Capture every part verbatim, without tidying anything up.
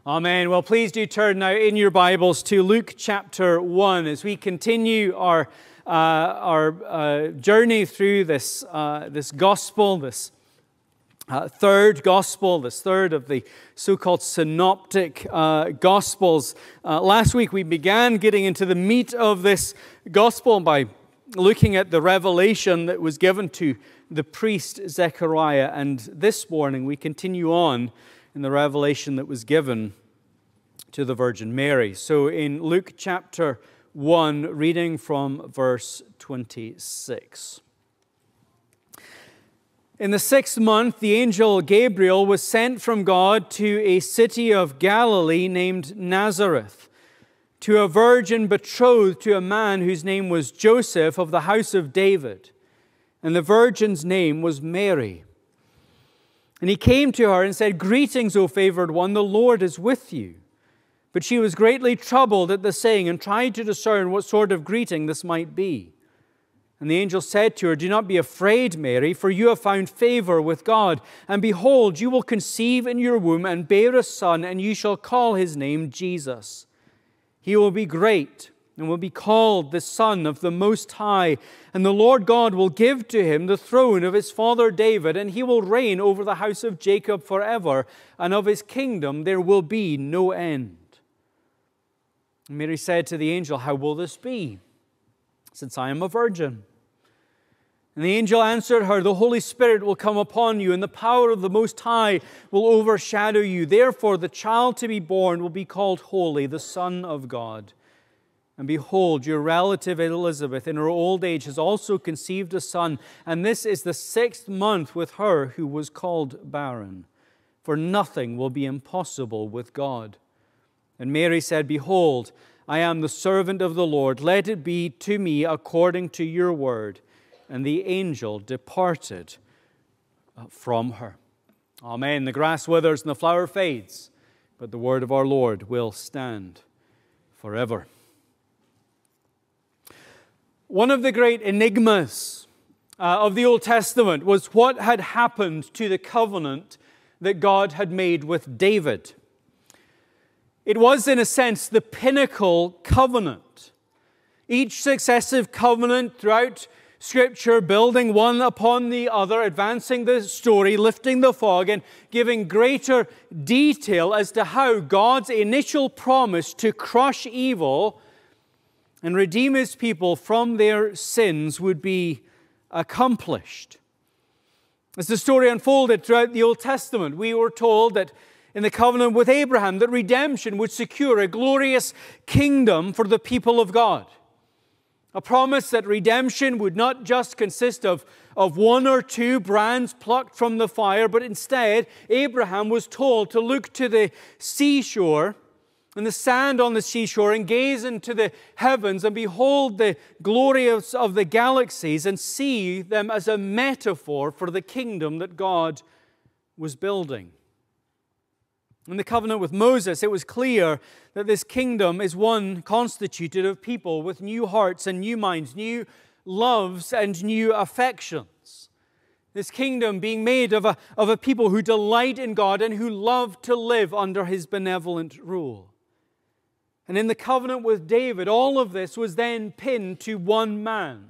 Amen. Well, please do turn now in your Bibles to Luke chapter one as we continue our uh, our uh, journey through this uh, this gospel, this uh, third gospel, this third of the so-called synoptic uh, gospels. Uh, last week we began getting into the meat of this gospel by looking at the revelation that was given to the priest Zechariah, and this morning we continue on in the revelation that was given to the Virgin Mary. So in Luke chapter one, reading from verse twenty-six. In the sixth month, the angel Gabriel was sent from God to a city of Galilee named Nazareth, to a virgin betrothed to a man whose name was Joseph of the house of David, and the virgin's name was Mary. And he came to her and said, "Greetings, O favored one, the Lord is with you." But she was greatly troubled at the saying and tried to discern what sort of greeting this might be. And the angel said to her, "Do not be afraid, Mary, for you have found favor with God. And behold, you will conceive in your womb and bear a son, and you shall call his name Jesus. He will be great and will be called the Son of the Most High. And the Lord God will give to him the throne of his father David, and he will reign over the house of Jacob forever, and of his kingdom there will be no end." And Mary said to the angel, "How will this be, since I am a virgin?" And the angel answered her, "The Holy Spirit will come upon you, and the power of the Most High will overshadow you. Therefore the child to be born will be called Holy, the Son of God. And behold, your relative Elizabeth in her old age has also conceived a son, and this is the sixth month with her who was called barren. For nothing will be impossible with God." And Mary said, "Behold, I am the servant of the Lord. Let it be to me according to your word." And the angel departed from her. Amen. The grass withers and the flower fades, but the word of our Lord will stand forever. One of the great enigmas uh, of the Old Testament was what had happened to the covenant that God had made with David. It was, in a sense, the pinnacle covenant. Each successive covenant throughout Scripture, building one upon the other, advancing the story, lifting the fog, and giving greater detail as to how God's initial promise to crush evil and redeem His people from their sins would be accomplished. As the story unfolded throughout the Old Testament, we were told that in the covenant with Abraham, that redemption would secure a glorious kingdom for the people of God. A promise that redemption would not just consist of, of one or two brands plucked from the fire, but instead, Abraham was told to look to the seashore and the sand on the seashore and gaze into the heavens and behold the glory of, of the galaxies and see them as a metaphor for the kingdom that God was building. In the covenant with Moses, it was clear that this kingdom is one constituted of people with new hearts and new minds, new loves and new affections. This kingdom being made of a, of a people who delight in God and who love to live under His benevolent rule. And in the covenant with David, all of this was then pinned to one man,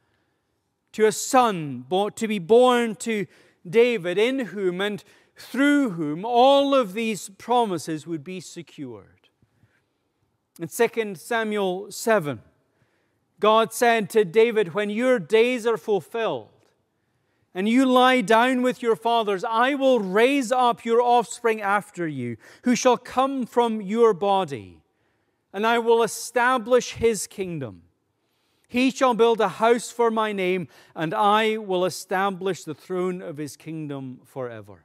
to a son to be born to David, in whom and through whom all of these promises would be secured. In Second Samuel seven, God said to David, "When your days are fulfilled and you lie down with your fathers, I will raise up your offspring after you, who shall come from your body, and I will establish his kingdom. He shall build a house for my name, and I will establish the throne of his kingdom forever."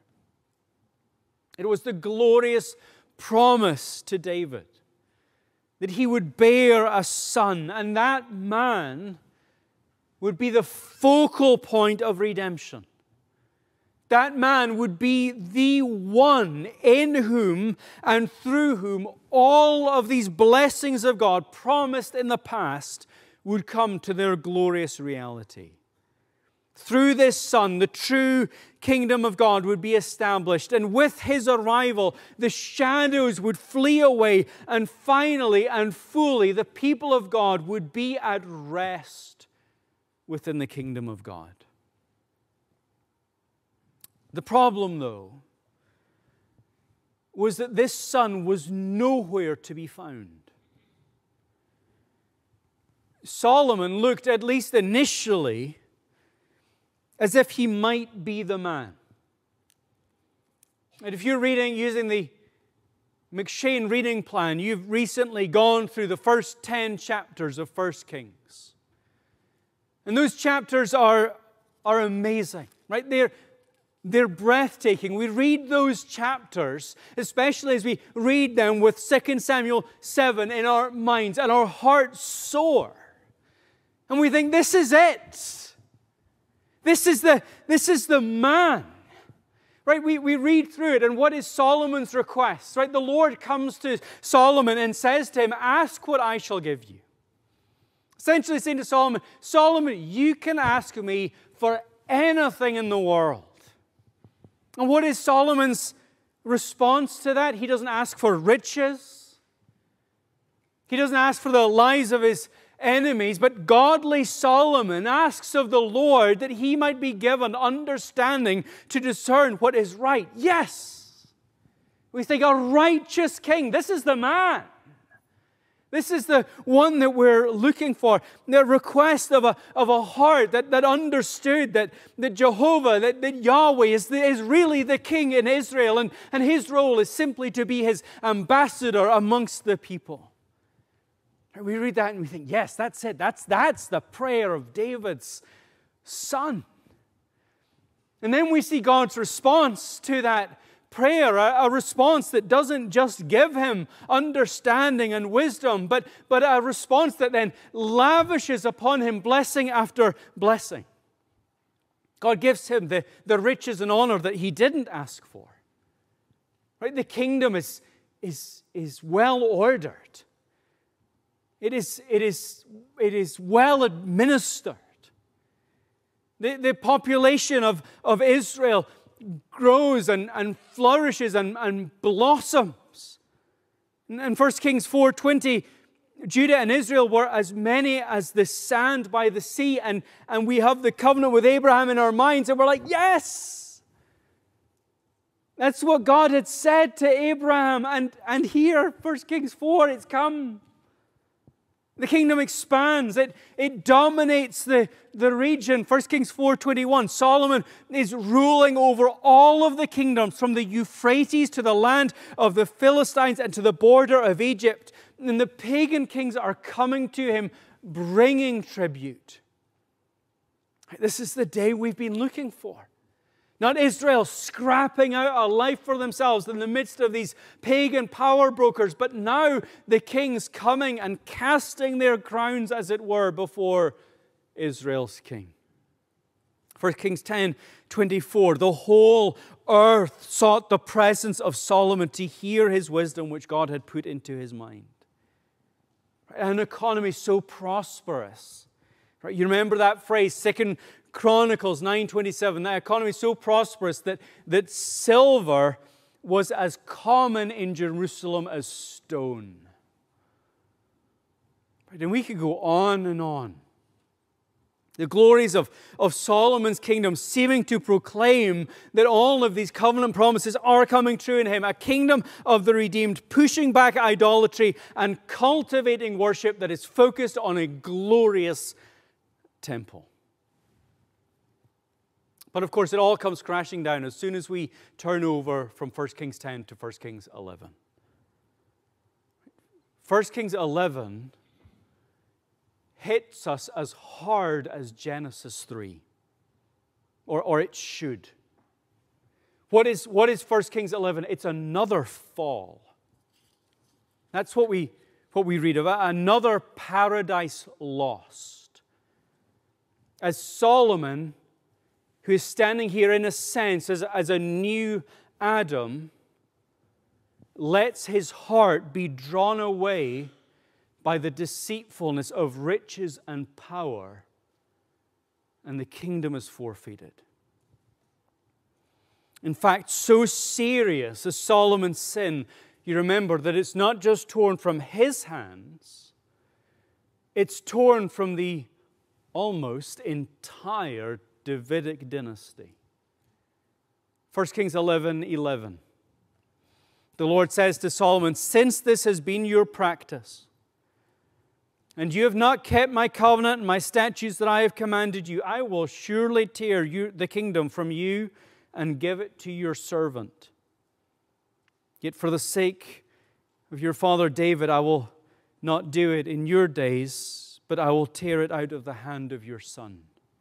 It was the glorious promise to David that he would bear a son, and that man would be the focal point of redemption. That man would be the one in whom and through whom all of these blessings of God promised in the past would come to their glorious reality. Through this Son, the true kingdom of God would be established. And with His arrival, the shadows would flee away. And finally and fully, the people of God would be at rest within the kingdom of God. The problem, though, was that this Son was nowhere to be found. Solomon looked, at least initially, as if he might be the man. And if you're reading using the M'Cheyne reading plan, you've recently gone through the first ten chapters of First Kings. And those chapters are, are amazing, right? They're, they're breathtaking. We read those chapters, especially as we read them with Second Samuel seven in our minds, and our hearts soar. And we think, this is it. This is the, this is the man. Right? We, we read through it, and what is Solomon's request? Right? The Lord comes to Solomon and says to him, ask what I shall give you. Essentially saying to Solomon, Solomon, you can ask me for anything in the world. And what is Solomon's response to that? He doesn't ask for riches. He doesn't ask for the lives of his enemies, but godly Solomon asks of the Lord that he might be given understanding to discern what is right. Yes! We think a righteous king, this is the man. This is the one that we're looking for. The request of a, of a heart that, that understood that, that Jehovah, that, that Yahweh is, the, is really the king in Israel, and, and his role is simply to be his ambassador amongst the people. We read that and we think, yes, that's it. That's, that's the prayer of David's son. And then we see God's response to that prayer, a, a response that doesn't just give him understanding and wisdom, but, but a response that then lavishes upon him blessing after blessing. God gives him the, the riches and honor that he didn't ask for. Right? The kingdom is, is, is well ordered. It is, it is, it is well administered. The, the population of, of Israel grows and, and flourishes and, and blossoms. In First Kings four twenty, Judah and Israel were as many as the sand by the sea, and, and we have the covenant with Abraham in our minds, and we're like, yes! That's what God had said to Abraham, and, and here, First Kings four, it's come. The kingdom expands. It, it dominates the, the region. First Kings four twenty-one, Solomon is ruling over all of the kingdoms from the Euphrates to the land of the Philistines and to the border of Egypt. And the pagan kings are coming to him, bringing tribute. This is the day we've been looking for. Not Israel scrapping out a life for themselves in the midst of these pagan power brokers, but now the kings coming and casting their crowns, as it were, before Israel's king. First Kings ten twenty-four, the whole earth sought the presence of Solomon to hear his wisdom which God had put into his mind. An economy so prosperous. Right? You remember that phrase, Second Chronicles nine twenty-seven, that economy so prosperous that, that silver was as common in Jerusalem as stone. Right? And we could go on and on. The glories of, of Solomon's kingdom seeming to proclaim that all of these covenant promises are coming true in him. A kingdom of the redeemed, pushing back idolatry and cultivating worship that is focused on a glorious temple. But of course, it all comes crashing down as soon as we turn over from First Kings ten to First Kings eleven. First Kings eleven hits us as hard as Genesis three, or, or it should. What is, what is First Kings eleven? It's another fall. That's what we, what we read about, another paradise lost. As Solomon, who is standing here in a sense as, as a new Adam, lets his heart be drawn away by the deceitfulness of riches and power. and the kingdom is forfeited. In fact, so serious is Solomon's sin, you remember that it's not just torn from his hands, it's torn from the almost entire Davidic dynasty. First Kings eleven eleven. The Lord says to Solomon, "Since this has been your practice, and you have not kept my covenant and my statutes that I have commanded you, I will surely tear you, the kingdom from you and give it to your servant. Yet for the sake of your father David, I will not do it in your days, but I will tear it out of the hand of your son."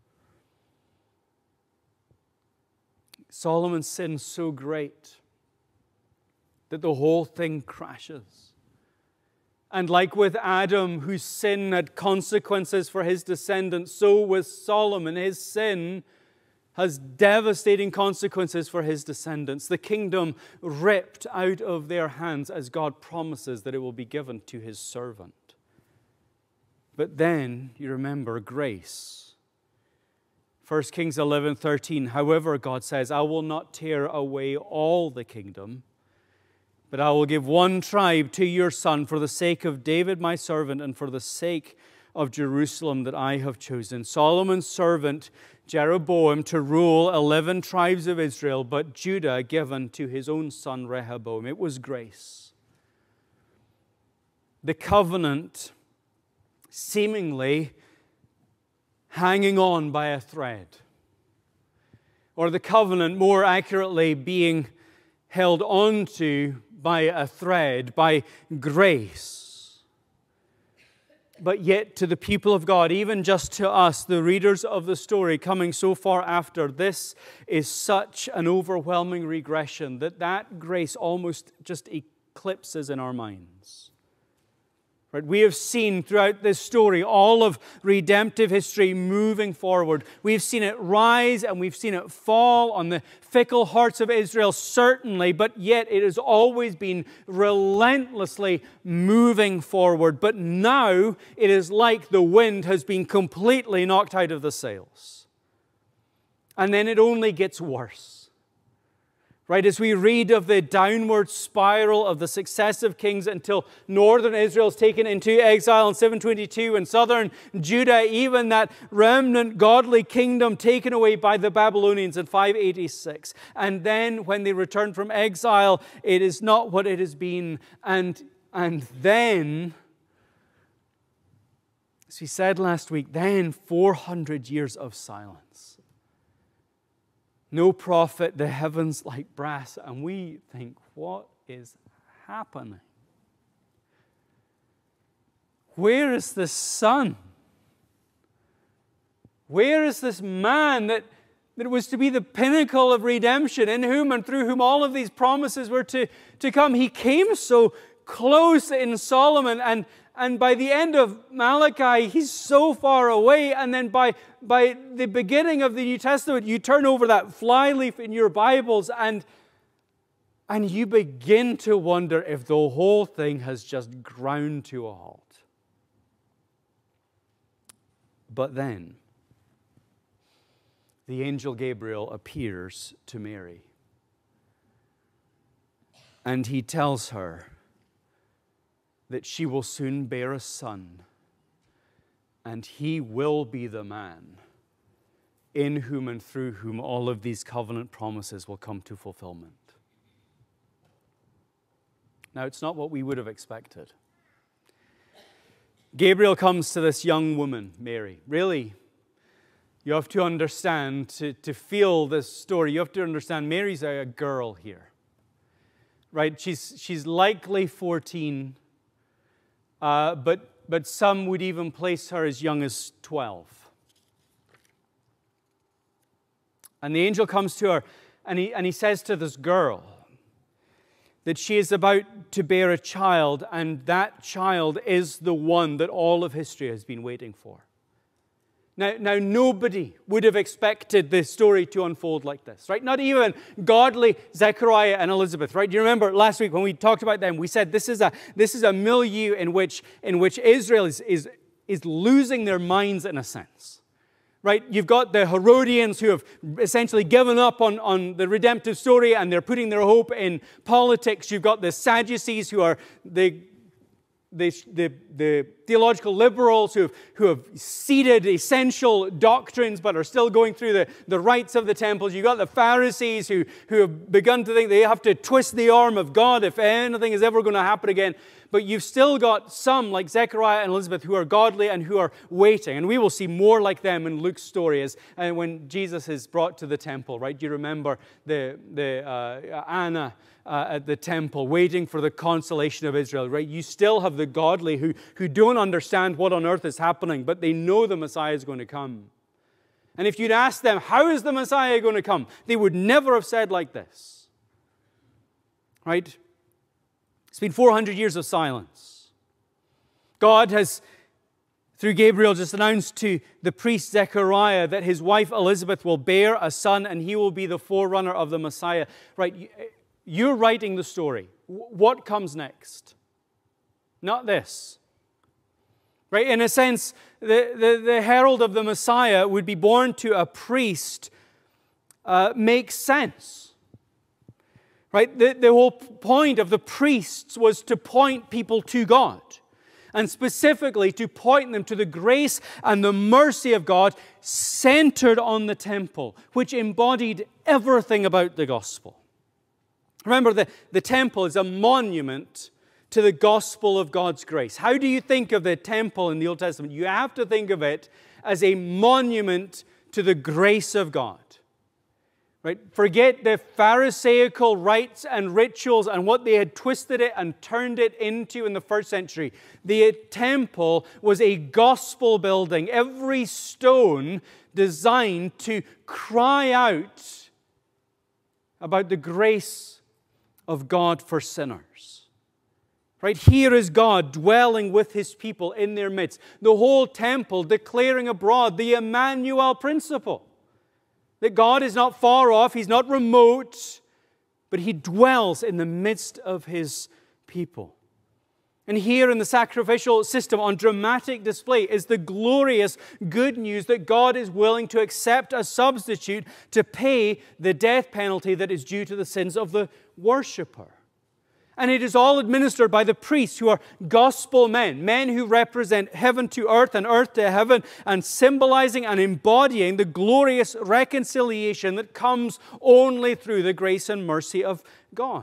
Solomon's sin so great that the whole thing crashes. And like with Adam, whose sin had consequences for his descendants, so with Solomon, his sin has devastating consequences for his descendants. The kingdom ripped out of their hands as God promises that it will be given to his servant. But then, you remember, grace. First Kings eleven thirteen, however, God says, "I will not tear away all the kingdom, but I will give one tribe to your son for the sake of David my servant and for the sake of Jerusalem that I have chosen." Solomon's servant Jeroboam to rule eleven tribes of Israel, but Judah given to his own son Rehoboam. It was grace. The covenant seemingly hanging on by a thread, or the covenant more accurately being held onto by a thread, by grace. But yet to the people of God, even just to us, the readers of the story coming so far after, this is such an overwhelming regression that that grace almost just eclipses in our minds. Right? We have seen throughout this story all of redemptive history moving forward. We've seen it rise and we've seen it fall on the fickle hearts of Israel, certainly, but yet it has always been relentlessly moving forward. But now it is like the wind has been completely knocked out of the sails. And then it only gets worse. Right, as we read of the downward spiral of the successive kings until northern Israel is taken into exile in seven twenty-two and southern Judah, even that remnant godly kingdom taken away by the Babylonians in five eighty-six. And then when they return from exile, it is not what it has been. And, and then, as we said last week, then four hundred years of silence. No prophet, the heavens like brass. And we think, what is happening? Where is this son? Where is this man that, that was to be the pinnacle of redemption, in whom and through whom all of these promises were to, to come? He came so close in Solomon, and And by the end of Malachi, he's so far away. And then by, by the beginning of the New Testament, you turn over that flyleaf in your Bibles and, and you begin to wonder if the whole thing has just ground to a halt. But then, the angel Gabriel appears to Mary. And he tells her that she will soon bear a son, and he will be the man in whom and through whom all of these covenant promises will come to fulfillment. Now, it's not what we would have expected. Gabriel comes to this young woman, Mary. Really, you have to understand, to, to feel this story, you have to understand Mary's a girl here. Right? She's, she's likely fourteen. Uh, but, but some would even place her as young as twelve. And the angel comes to her and he, and he says to this girl that she is about to bear a child, and that child is the one that all of history has been waiting for. Now, now, nobody would have expected this story to unfold like this, right? Not even godly Zechariah and Elizabeth, right? You remember last week when we talked about them, we said this is a this is a milieu in which in which Israel is is is losing their minds in a sense, Right? You've got the Herodians who have essentially given up on, on the redemptive story and they're putting their hope in politics. You've got the Sadducees who are the, the, the, the theological liberals who have, who have ceded essential doctrines but are still going through the, the rites of the temples. You've got the Pharisees who, who have begun to think they have to twist the arm of God if anything is ever going to happen again. But you've still got some like Zechariah and Elizabeth who are godly and who are waiting. And we will see more like them in Luke's story as uh, when Jesus is brought to the temple, right? You remember the, the uh, Anna uh, at the temple waiting for the consolation of Israel, right? You still have the godly who, who don't understand what on earth is happening, but they know the Messiah is going to come. And if you'd ask them, how is the Messiah going to come? They would never have said like this, right? It's been four hundred years of silence. God has, through Gabriel, just announced to the priest Zechariah that his wife Elizabeth will bear a son and he will be the forerunner of the Messiah. Right, you're writing the story. What comes next? Not this. Right, in a sense, the, the, the herald of the Messiah would be born to a priest uh, makes sense. Right? The, the whole point of the priests was to point people to God, and specifically to point them to the grace and the mercy of God centered on the temple, which embodied everything about the gospel. Remember, the, the temple is a monument to the gospel of God's grace. How do you think of the temple in the Old Testament? You have to think of it as a monument to the grace of God. Right? Forget the Pharisaical rites and rituals and what they had twisted it and turned it into in the first century. The temple was a gospel building, every stone designed to cry out about the grace of God for sinners. Right? Here is God dwelling with His people in their midst. The whole temple declaring abroad the Emmanuel principle. That God is not far off, He's not remote, but He dwells in the midst of His people. And here in the sacrificial system on dramatic display is the glorious good news that God is willing to accept a substitute to pay the death penalty that is due to the sins of the worshiper. And it is all administered by the priests who are gospel men, men who represent heaven to earth and earth to heaven, and symbolizing and embodying the glorious reconciliation that comes only through the grace and mercy of God.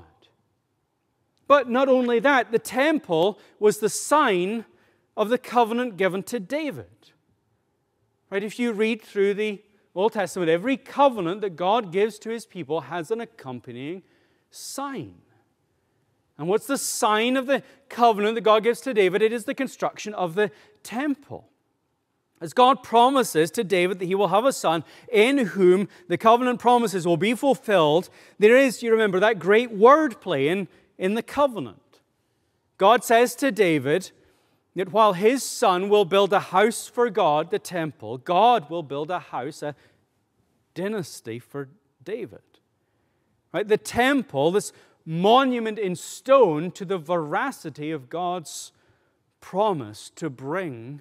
But not only that, the temple was the sign of the covenant given to David. Right? If you read through the Old Testament, every covenant that God gives to His people has an accompanying sign. And what's the sign of the covenant that God gives to David? It is the construction of the temple. As God promises to David that he will have a son in whom the covenant promises will be fulfilled, there is, you remember, that great wordplay in, in the covenant. God says to David that while his son will build a house for God, the temple, God will build a house, a dynasty for David. Right? The temple, this monument in stone to the veracity of God's promise to bring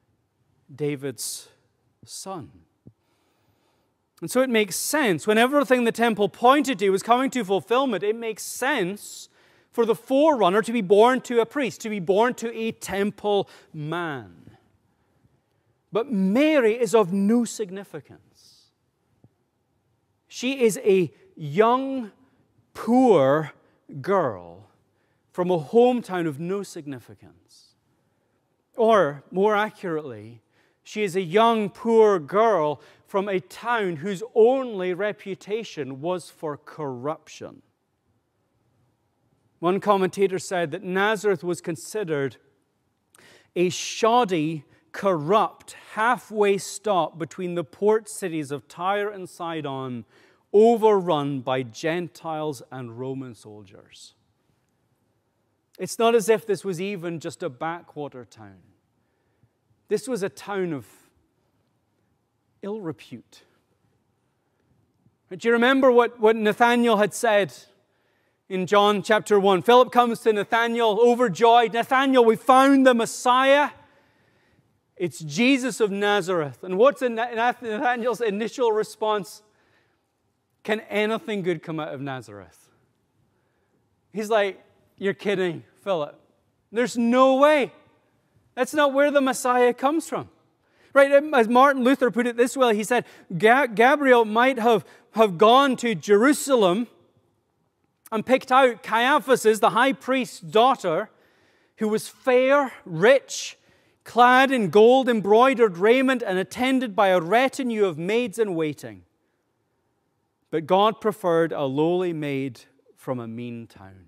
David's son. And so it makes sense. When everything the temple pointed to was coming to fulfillment, it makes sense for the forerunner to be born to a priest, to be born to a temple man. But Mary is of no significance. She is a young poor girl from a hometown of no significance. Or, more accurately, she is a young poor girl from a town whose only reputation was for corruption. One commentator said that Nazareth was considered a shoddy, corrupt, halfway stop between the port cities of Tyre and Sidon, overrun by Gentiles and Roman soldiers. It's not as if this was even just a backwater town. This was a town of ill repute. Do you remember what, what Nathanael had said in John chapter one? Philip comes to Nathanael overjoyed. Nathanael, we found the Messiah. It's Jesus of Nazareth. And what's Nathanael's initial response? Can anything good come out of Nazareth? He's like, you're kidding, Philip. There's no way. That's not where the Messiah comes from. Right? As Martin Luther put it this way, he said, Gabriel might have, have gone to Jerusalem and picked out Caiaphas, the high priest's daughter, who was fair, rich, clad in gold embroidered raiment and attended by a retinue of maids in waiting. But God preferred a lowly maid from a mean town.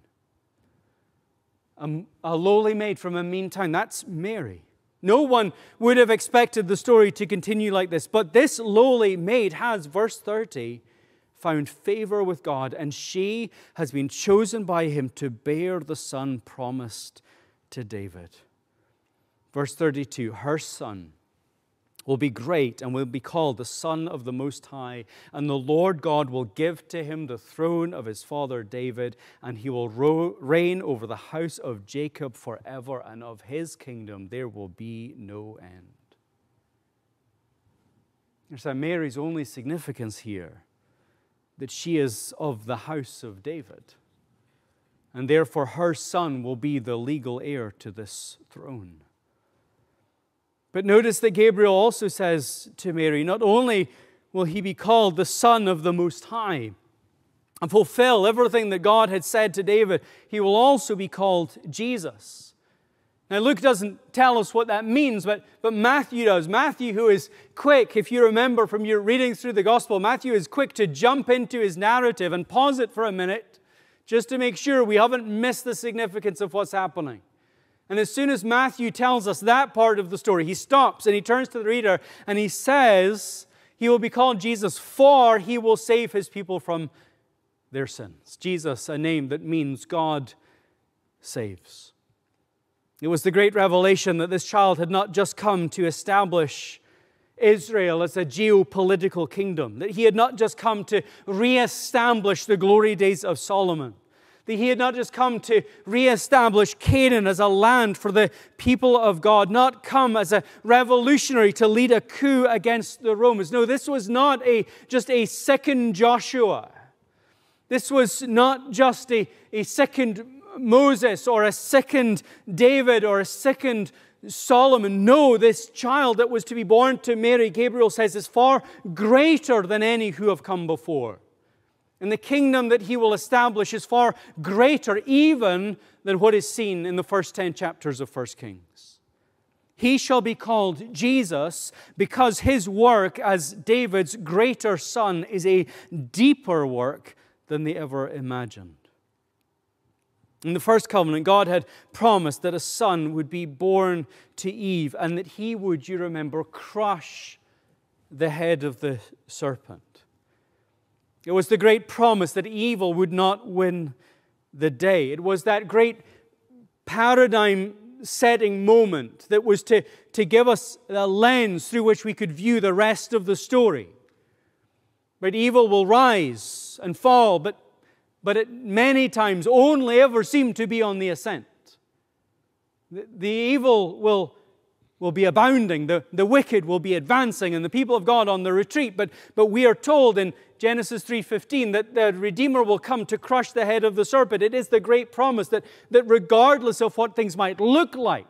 A, a lowly maid from a mean town, that's Mary. No one would have expected the story to continue like this. But this lowly maid has, verse thirty, found favor with God, and she has been chosen by Him to bear the son promised to David. Verse thirty-two, her son will be great and will be called the Son of the Most High, and the Lord God will give to him the throne of his father David, and he will ro- reign over the house of Jacob forever, and of his kingdom there will be no end. There's Mary's only significance here, that she is of the house of David, and therefore her son will be the legal heir to this throne. But notice that Gabriel also says to Mary, not only will he be called the Son of the Most High and fulfill everything that God had said to David, he will also be called Jesus. Now, Luke doesn't tell us what that means, but, but Matthew does. Matthew, who is quick, if you remember from your reading through the Gospel, Matthew is quick to jump into his narrative and pause it for a minute just to make sure we haven't missed the significance of what's happening. And as soon as Matthew tells us that part of the story, he stops and he turns to the reader and he says, he will be called Jesus, for he will save his people from their sins. Jesus, a name that means God saves. It was the great revelation that this child had not just come to establish Israel as a geopolitical kingdom, that he had not just come to reestablish the glory days of Solomon, that he had not just come to reestablish Canaan as a land for the people of God, not come as a revolutionary to lead a coup against the Romans. No, this was not a just a second Joshua. This was not just a, a second Moses or a second David or a second Solomon. No, this child that was to be born to Mary, Gabriel says, is far greater than any who have come before. And the kingdom that he will establish is far greater even than what is seen in the first ten chapters of First Kings. He shall be called Jesus because his work as David's greater son is a deeper work than they ever imagined. In the first covenant, God had promised that a son would be born to Eve and that he would, you remember, crush the head of the serpent. It was the great promise that evil would not win the day. It was that great paradigm-setting moment that was to, to give us a lens through which we could view the rest of the story. But evil will rise and fall, but, but it many times only ever seem to be on the ascent. The, the evil will will be abounding, the, the wicked will be advancing, and the people of God on the retreat. But, but we are told in Genesis three fifteen that the Redeemer will come to crush the head of the serpent. It is the great promise that, that regardless of what things might look like,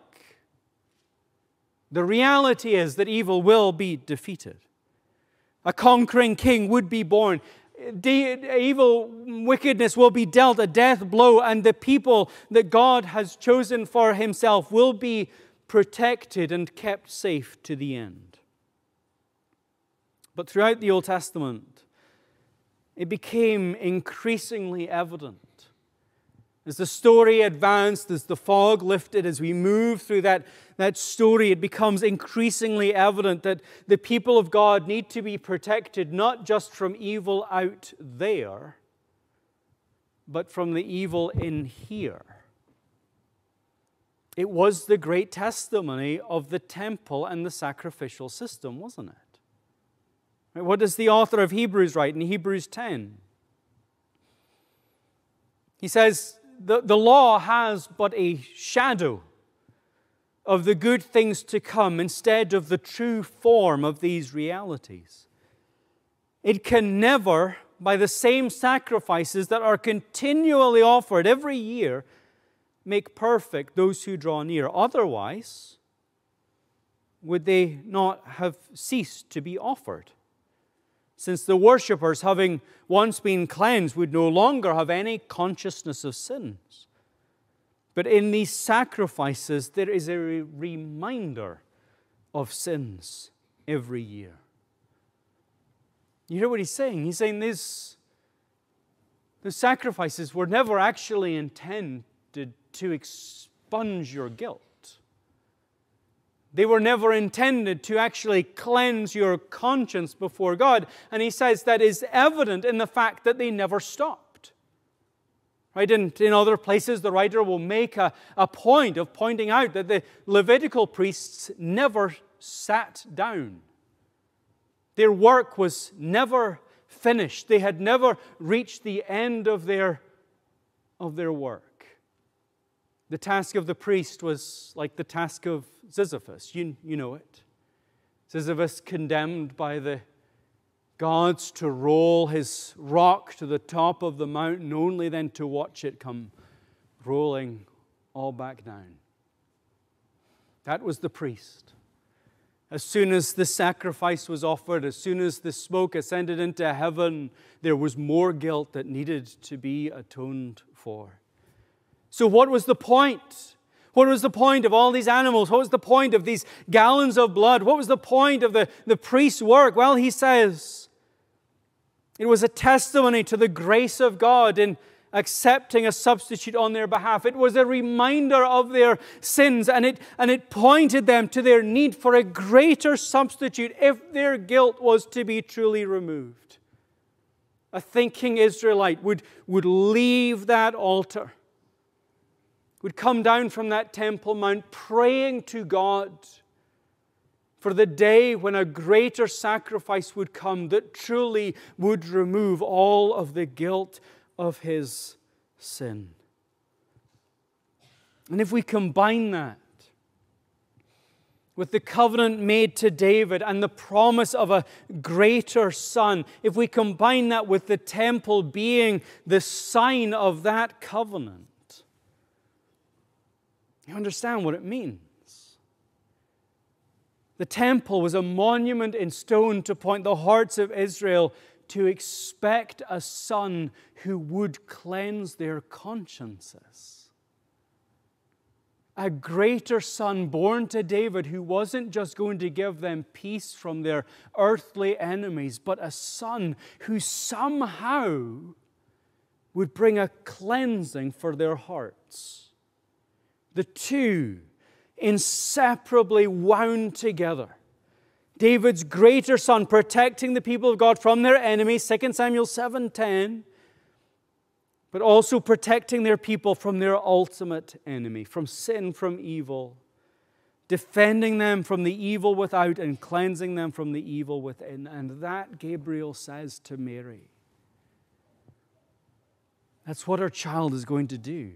the reality is that evil will be defeated. A conquering king would be born. De- evil wickedness will be dealt a death blow, and the people that God has chosen for himself will be protected and kept safe to the end. But throughout the Old Testament, it became increasingly evident as the story advanced, as the fog lifted, as we move through that, that story, it becomes increasingly evident that the people of God need to be protected not just from evil out there, but from the evil in here. It was the great testimony of the temple and the sacrificial system, wasn't it? What does the author of Hebrews write in Hebrews ten? He says, the, the law has but a shadow of the good things to come instead of the true form of these realities. It can never, by the same sacrifices that are continually offered every year, make perfect those who draw near. Otherwise, would they not have ceased to be offered? Since the worshippers, having once been cleansed, would no longer have any consciousness of sins. But in these sacrifices, there is a reminder of sins every year. You hear what he's saying? He's saying these, these sacrifices were never actually intended to expunge your guilt. They were never intended to actually cleanse your conscience before God. And he says that is evident in the fact that they never stopped. Right? In, in other places, the writer will make a, a point of pointing out that the Levitical priests never sat down. Their work was never finished. They had never reached the end of their, of their work. The task of the priest was like the task of Sisyphus. You, you know it. Sisyphus condemned by the gods to roll his rock to the top of the mountain, only then to watch it come rolling all back down. That was the priest. As soon as the sacrifice was offered, as soon as the smoke ascended into heaven, there was more guilt that needed to be atoned for. So what was the point? What was the point of all these animals? What was the point of these gallons of blood? What was the point of the, the priest's work? Well, he says, it was a testimony to the grace of God in accepting a substitute on their behalf. It was a reminder of their sins, and it, and it pointed them to their need for a greater substitute if their guilt was to be truly removed. A thinking Israelite would, would leave that altar, would come down from that Temple Mount praying to God for the day when a greater sacrifice would come that truly would remove all of the guilt of his sin. And if we combine that with the covenant made to David and the promise of a greater son, if we combine that with the temple being the sign of that covenant, you understand what it means. The temple was a monument in stone to point the hearts of Israel to expect a son who would cleanse their consciences. A greater son born to David who wasn't just going to give them peace from their earthly enemies, but a son who somehow would bring a cleansing for their hearts. The two inseparably wound together. David's greater son protecting the people of God from their enemies, Second Samuel seven ten, but also protecting their people from their ultimate enemy, from sin, from evil, defending them from the evil without and cleansing them from the evil within. And that, Gabriel says to Mary, that's what our child is going to do.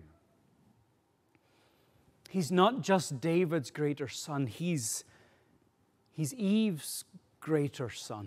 He's not just David's greater son, he's, he's Eve's greater son.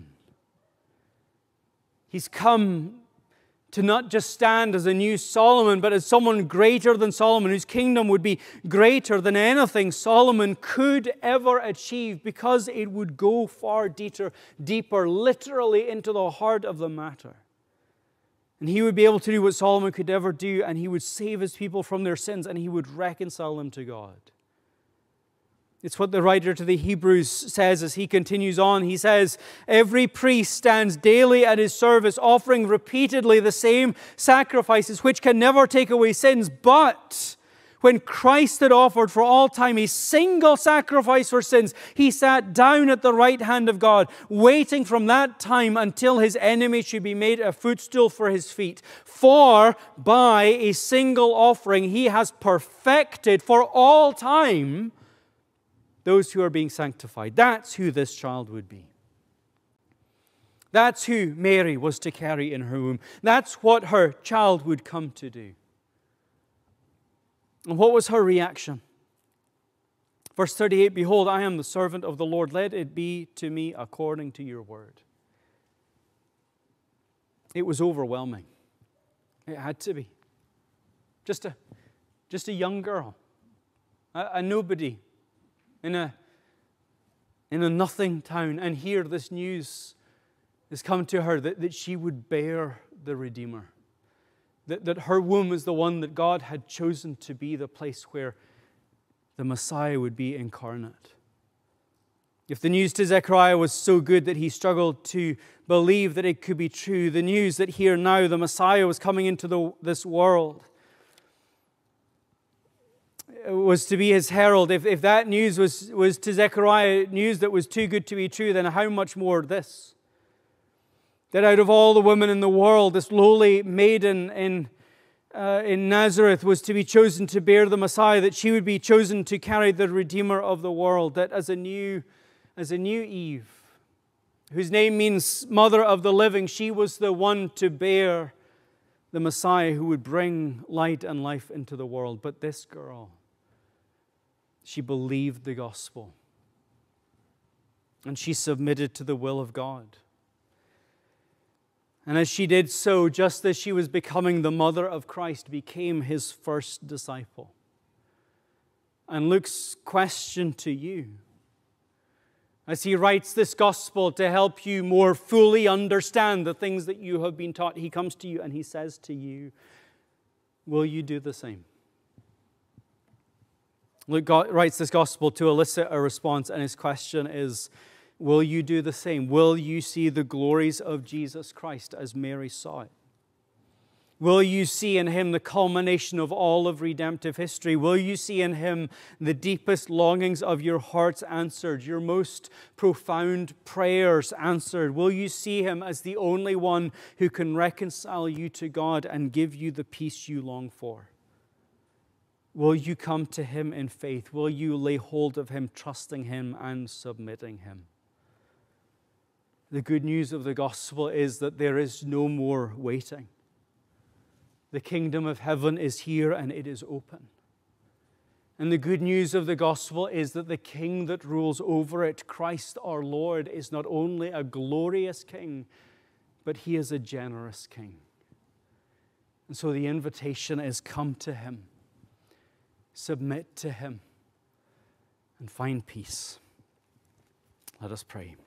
He's come to not just stand as a new Solomon, but as someone greater than Solomon, whose kingdom would be greater than anything Solomon could ever achieve, because it would go far deeper, deeper, literally into the heart of the matter. And he would be able to do what Solomon could never do, and he would save his people from their sins, and he would reconcile them to God. It's what the writer to the Hebrews says as he continues on. He says, every priest stands daily at his service, offering repeatedly the same sacrifices, which can never take away sins. But when Christ had offered for all time a single sacrifice for sins, he sat down at the right hand of God, waiting from that time until his enemy should be made a footstool for his feet. For by a single offering he has perfected for all time those who are being sanctified. That's who this child would be. That's who Mary was to carry in her womb. That's what her child would come to do. And what was her reaction? Verse thirty-eight, behold, I am the servant of the Lord. Let it be to me according to your word. It was overwhelming. It had to be. Just a, just a young girl, a, a nobody in a, in a nothing town. And here this news has come to her that, that she would bear the Redeemer. That, that her womb is the one that God had chosen to be the place where the Messiah would be incarnate. If the news to Zechariah was so good that he struggled to believe that it could be true, the news that here now the Messiah was coming into the, this world was to be his herald. If, if that news was, was to Zechariah news that was too good to be true, then how much more this? That out of all the women in the world, this lowly maiden in Uh, in Nazareth was to be chosen to bear the Messiah, that she would be chosen to carry the Redeemer of the world, that as a new, as a new Eve, whose name means Mother of the Living, she was the one to bear the Messiah who would bring light and life into the world. But this girl, she believed the gospel, and she submitted to the will of God. And as she did so, just as she was becoming the mother of Christ, became his first disciple. And Luke's question to you, as he writes this gospel to help you more fully understand the things that you have been taught, he comes to you and he says to you, will you do the same? Luke writes this gospel to elicit a response, and his question is, will you do the same? Will you see the glories of Jesus Christ as Mary saw it? Will you see in him the culmination of all of redemptive history? Will you see in him the deepest longings of your hearts answered, your most profound prayers answered? Will you see him as the only one who can reconcile you to God and give you the peace you long for? Will you come to him in faith? Will you lay hold of him, trusting him and submitting him? The good news of the gospel is that there is no more waiting. The kingdom of heaven is here and it is open. And the good news of the gospel is that the king that rules over it, Christ our Lord, is not only a glorious king, but he is a generous king. And so the invitation is, come to him, submit to him, and find peace. Let us pray.